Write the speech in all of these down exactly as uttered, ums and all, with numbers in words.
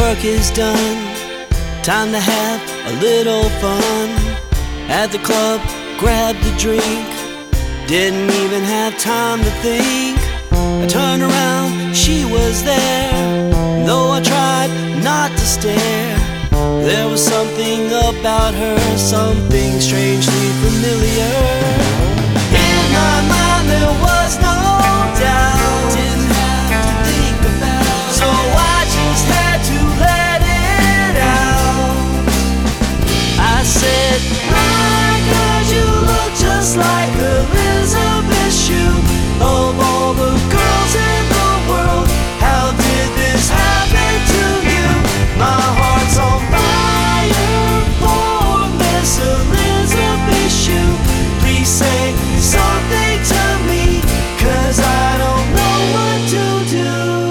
work is done, time to have a little fun. At the club, grabbed a drink, didn't even have time to think. I turned around, she was there. Though I tried not to stare, there was something about her, something strangely familiar. In my mind there was no doubt, didn't have to think about it, so I just had to let it out. I said, my God, you look just like Elizabeth Shue. Of all the girls in the world, how did this happen to you? My heart's on fire for Miss Elizabeth Shue. Please say something to me, 'cause I don't know what to do.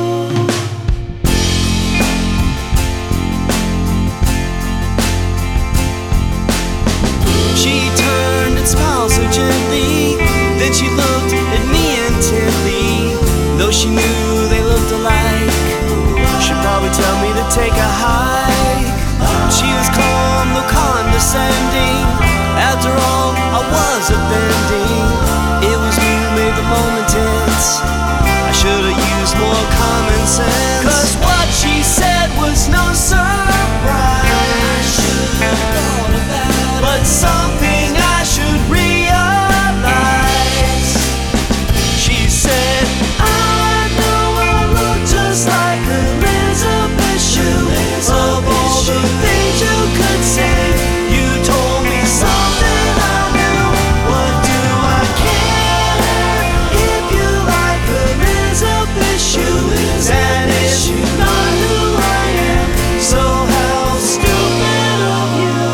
She turned and smiled so gently, then she looked at me intently. Though she knew they looked alike, she'd probably tell me to take a hike. She was calm, though condescending. After all, I was offending. It was me who made the moment tense. I should've used more common sense, 'cause what she said was no surprise. I should've thought about it, but something I should realize. She said, I know I look just like Elizabeth Shue. Of all the things you could say, you told me something I knew. What do I care if you like Elizabeth Shue? And it's not who I am, so how stupid of you.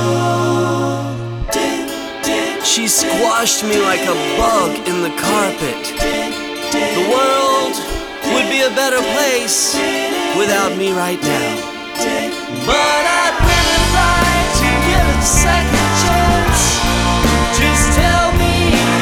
She squashed me like a bug in the carpet. The world would be a better place without me right now. But I'd really like to give it a second chance. Just tell me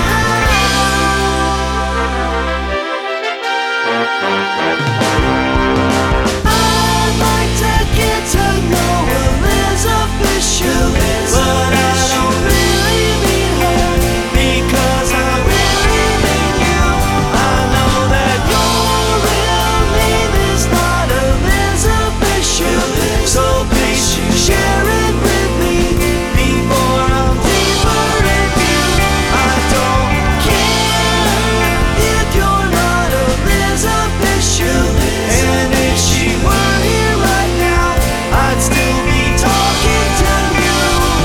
I'd like to get to know Elizabeth Shue, but I don't really mean her, because I really mean you. I know that your real name is not Elizabeth Shue, so please share it with me before I'm deeper in you. I don't care if you're not Elizabeth Shue, and if she were here right now, I'd still be talking to you.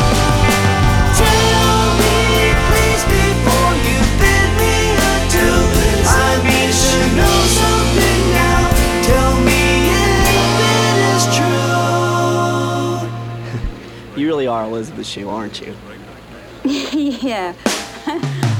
Tell me please before you bid me adieu. I need to know something now. Tell me if it is true. You really are Elizabeth Shue, aren't you? Yeah.